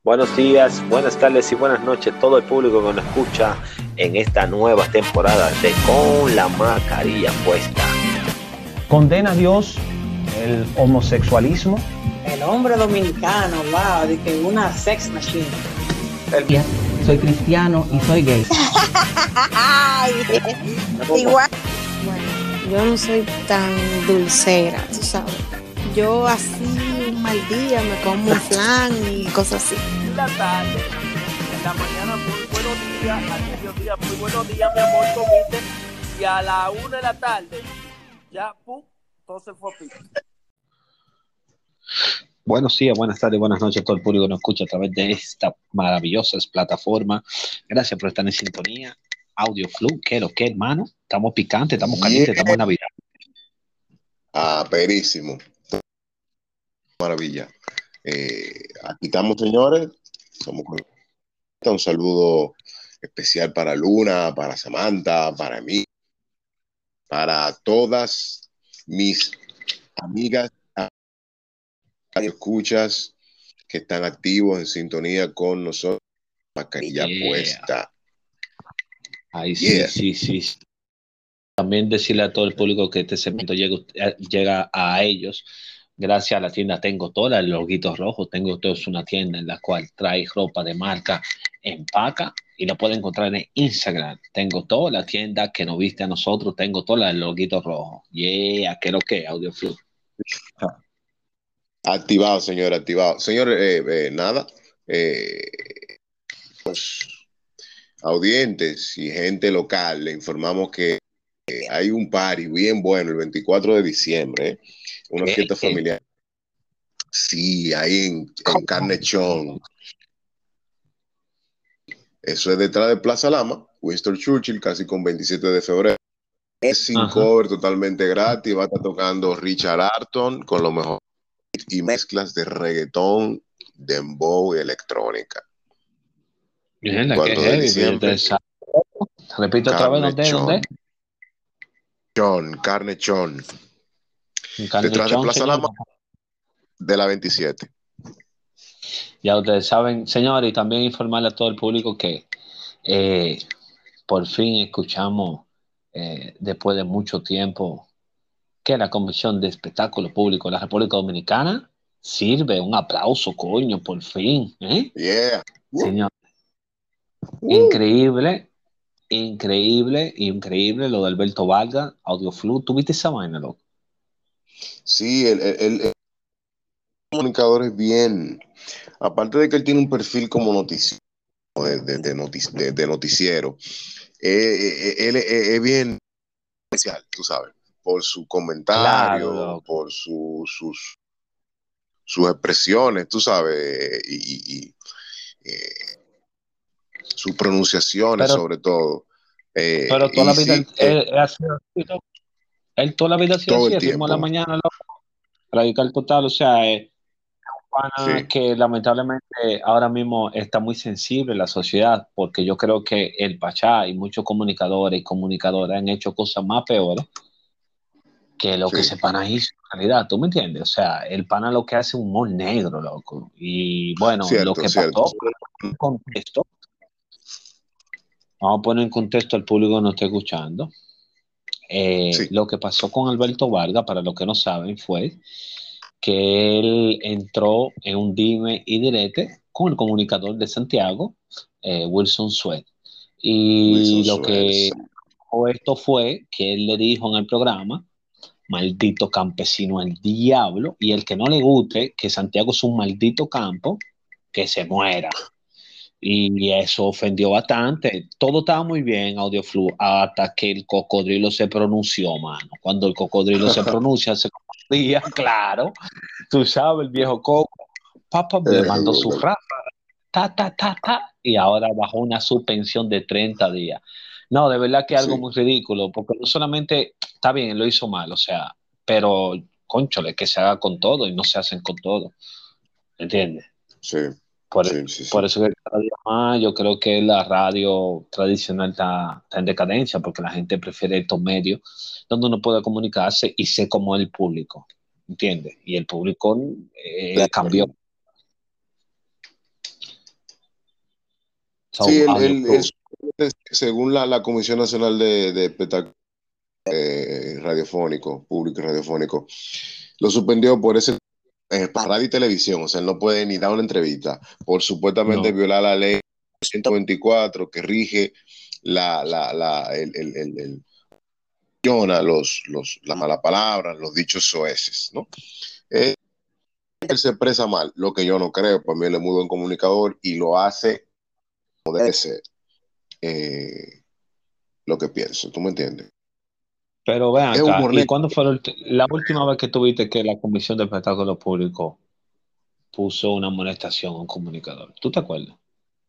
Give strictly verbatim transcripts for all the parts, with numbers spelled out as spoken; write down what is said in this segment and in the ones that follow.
Buenos días, buenas tardes y buenas noches a todo el público que nos escucha en esta nueva temporada de Con la Mascarilla Puesta. ¿Condena a Dios el homosexualismo? El hombre dominicano, wow, de que una sex machine. El... Soy cristiano y soy gay. Igual. Bueno, yo no soy tan dulcera, tú sabes. Yo así un mal día me como un flan y cosas así. En la tarde, en la mañana muy buenos días, al mediodía muy buenos días, mi amor, comiste, y a la una de la tarde, ya, pum, todo se fue a pico. Buenos días, buenas tardes, buenas noches a todo el público que nos escucha a través de esta maravillosa plataforma. Gracias por estar en sintonía. Audio Flu, ¿qué lo que, hermano? Estamos picantes, estamos calientes, yeah. Estamos en Navidad. Ah, perísimo. Maravilla. Eh, aquí estamos, señores. Somos un saludo especial para Luna, para Samantha, para mí, para todas mis amigas y escuchas que están activos en sintonía con nosotros. Mascarilla yeah. Puesta. Ay, yeah. sí, sí, sí. También decirle a todo el público que este segmento llega, llega a ellos gracias a la tienda Tengo Toda, el loguito rojo. Tengo Todo es una tienda en la cual trae ropa de marca, empaca y la pueden encontrar en Instagram. Tengo Toda, la tienda que nos viste a nosotros. Tengo Toda, el loguito rojo. Yeah, ¿qué es lo que? Audio Flu. Activado, señor, activado. Señor, eh, eh, nada. Eh, pues, audientes y gente local, le informamos que eh, hay un party bien bueno el veinticuatro de diciembre, ¿eh? Una fiesta familiar. Sí, ahí en, en Carnechón. Eso es detrás de Plaza Lama, Winston Churchill, casi con veintisiete de febrero. Es sin Ajá. cover, totalmente gratis. Va a estar tocando Richard Arton con lo mejor y mezclas de reggaetón, dembow y electrónica. Bien, la que es heavy, diciembre, repito otra vez, ¿dónde? ¿Dónde? Chon, Carnechón. Carnechón, detrás de Plaza señor. Lama de la veintisiete. Ya ustedes saben, señor, y también informarle a todo el público que eh, por fin escuchamos eh, después de mucho tiempo que la Comisión de Espectáculo Público de la República Dominicana sirve. Un aplauso, coño, por fin, ¿eh? Yeah. Uh. Señor, Uh. increíble, increíble, increíble lo de Alberto Vargas, Audio Flu. ¿Tuviste esa vaina, loco? Sí, el, el, el, el comunicador es bien, aparte de que él tiene un perfil como noticiero, de, de, de, notic, de, de noticiero, eh, eh, él es eh, bien especial, tú sabes, por su comentario, claro, por su, sus, sus expresiones, tú sabes, y, y, y eh, sus pronunciaciones, pero, sobre todo. Eh, pero toda la vida sí, él, él, él, ha sido, él toda la vida ha sido todo así, el así tiempo. como a la mañana, loco, radical total, o sea, eh, sí. que lamentablemente ahora mismo está muy sensible la sociedad, porque yo creo que el Pachá y muchos comunicadores y comunicadoras han hecho cosas más peores que lo sí. que ese pana hizo en realidad, ¿tú me entiendes? O sea, el pana lo que hace es humor negro, loco, y bueno, cierto, lo que cierto. pasó en contexto, vamos a poner en contexto al público que nos está escuchando. Eh, sí. Lo que pasó con Alberto Vargas, para los que no saben, fue que él entró en un dime y direte con el comunicador de Santiago, eh, Wilson Sweat. Y Wilson lo Sweat. que esto fue que él le dijo en el programa: maldito campesino, el diablo, y el que no le guste que Santiago es un maldito campo, que se muera. Y eso ofendió bastante. Todo estaba muy bien, Audio Flu, hasta que el cocodrilo se pronunció, mano. Cuando el cocodrilo se pronuncia, se día, claro, tú sabes, el viejo Coco, papá le mandó su frase, ta, ta, ta, ta, y ahora bajó una suspensión de treinta días. No, de verdad que es algo sí. muy ridículo, porque no solamente, está bien, lo hizo mal, o sea, pero, conchole, que se haga con todo y no se hacen con todo, ¿entiendes? Sí. Por, sí, sí, sí. por eso que cada día más yo creo que la radio tradicional está, está en decadencia, porque la gente prefiere estos medios donde uno puede comunicarse y sé cómo es el público, ¿entiendes? Y el público eh, cambió. Sí, el, audio el- proof. el- según la, la Comisión Nacional de, de Espectáculos eh, Radiofónicos, Público y Radiofónico, lo suspendió por ese, eh, para radio y televisión, o sea, él no puede ni dar una entrevista por supuestamente No. violar la ley ciento veinticuatro que rige la, la, la, el, el, el, el- menciona los, los, las malas palabras, los dichos soeces, ¿no? Eh, él se expresa mal, lo que yo no creo, para mí él es muy buen comunicador y lo hace como debe ser, eh, lo que pienso, ¿tú me entiendes? Pero ven Es acá, humor ¿y negro. cuándo fue la, ulti- la última vez que tuviste que la Comisión de Espectáculos Públicos puso una amonestación a un comunicador? ¿Tú te acuerdas?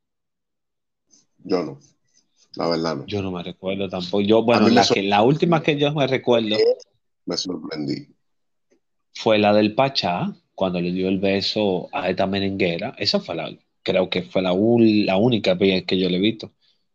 Yo no, la verdad no. Yo no me recuerdo tampoco. Yo, A bueno, mí me, la sor- que la última que yo me recuerdo me sorprendí. fue la del Pachá, cuando le dio el beso a esta merenguera. Esa fue la, creo que fue la, ul- la única vez que yo le he visto.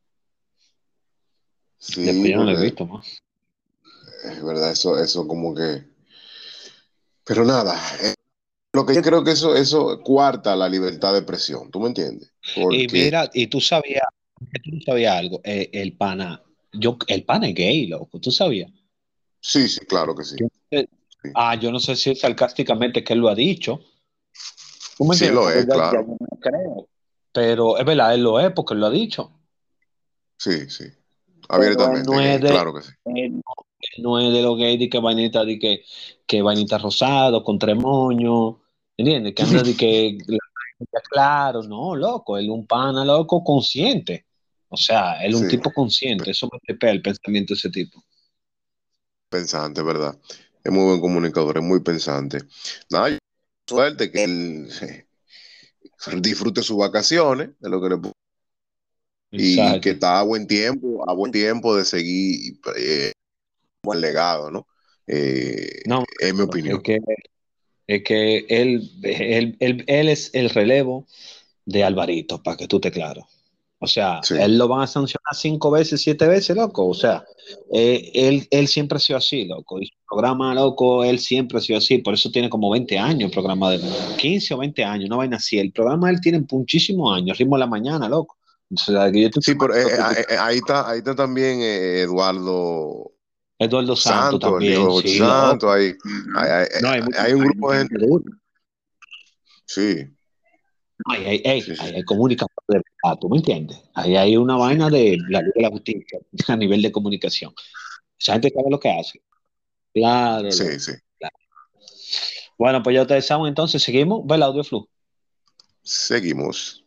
Después Sí, yo no le he porque visto más. es verdad, eso, eso como que... Pero nada, eh, lo que yo creo que eso, eso cuarta la libertad de expresión, ¿tú me entiendes? Y Porque mira, y tú sabías, tú no sabías algo, eh, el pana, yo, el pana es gay, loco, tú sabías. sí, sí, claro que sí. Yo no sé- Sí, ah, yo no sé si es sarcásticamente que él lo ha dicho. ¿Tú me sí entiendes? lo Porque es, ya, ya claro. yo no creo. Pero es verdad, él lo es porque él lo ha dicho. Sí, sí. Pero él Abiertamente no es gay, de, claro que sí. él no, él no es de los gays de que vainita, de que, que vainita rosado, con tres moños, ¿entiendes? Que anda de que, claro, no, loco, él es un pana, loco, consciente. O sea, él es un Sí, tipo consciente, eso me tripea el pensamiento de ese tipo. pensante, ¿verdad? Es muy buen comunicador, es muy pensante. Nada, yo- suerte que él disfrute sus vacaciones, de lo que le pu- y que Exacto. está a buen tiempo, a buen tiempo de seguir eh, buen legado, ¿no? Eh, No, es mi es opinión. que, es que él, él, él, él es el relevo de Alvarito, para que tú te claro. O sea, Sí, él lo van a sancionar cinco veces, siete veces, loco. O sea, eh, él, él siempre ha sido así, loco. Y su programa, loco, él siempre ha sido así. Por eso tiene como veinte años el programa de quince o veinte años, no vaina así. El programa de él tiene muchísimos años, ritmo de la mañana, loco. O sea, que yo estoy sí, pero seguro eh, que tú- eh, eh, ahí está, ahí está también eh, Eduardo Eduardo Santos Santos, el hijo también, de Jochi sí, Santos, loco. hay, hay, hay- No, hay mucha, hay un hay grupo mucha de gente gente, dura. sí, Ay, ay, ay, sí, sí, ay, hay comunicación de verdad, ¿tú me entiendes? Ahí hay una vaina de la ley de la justicia a nivel de comunicación. Esa gente sabe lo que hace. Claro, sí, loco. sí. Claro. Bueno, pues ya ustedes saben, entonces seguimos. Ve el audio flu. Seguimos.